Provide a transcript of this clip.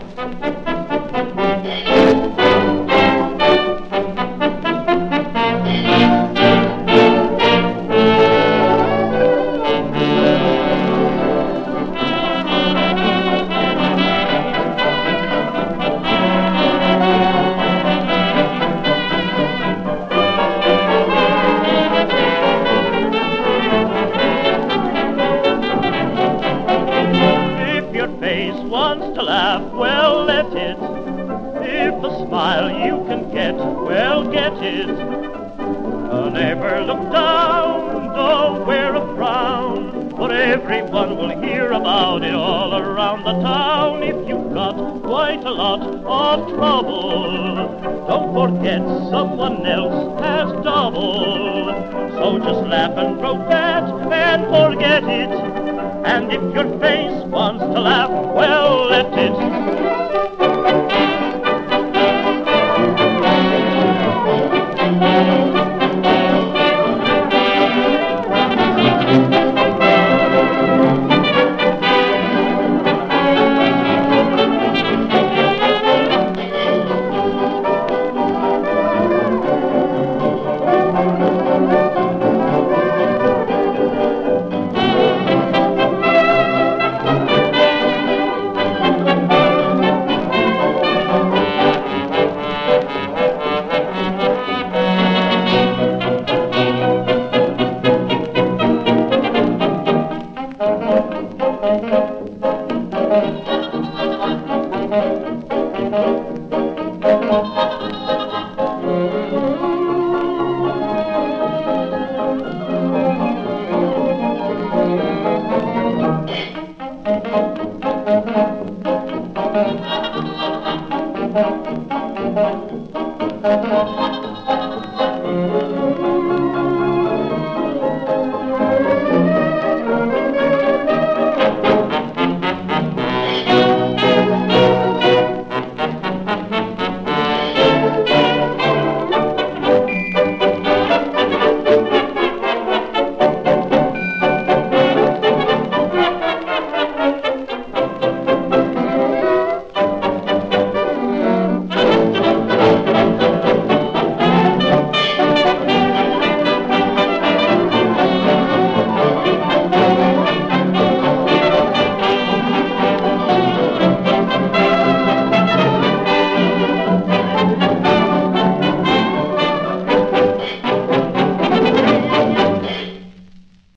Wants to laugh, well, let it. If a smile you can get, well, get it. Never look down, don't wear a frown, for everyone will hear about it all around the town. If you've got quite a lot of trouble, don't forget someone else has double. So just laugh and grow fat and forget it. And if your face wants to laugh, well, let it. Thank you.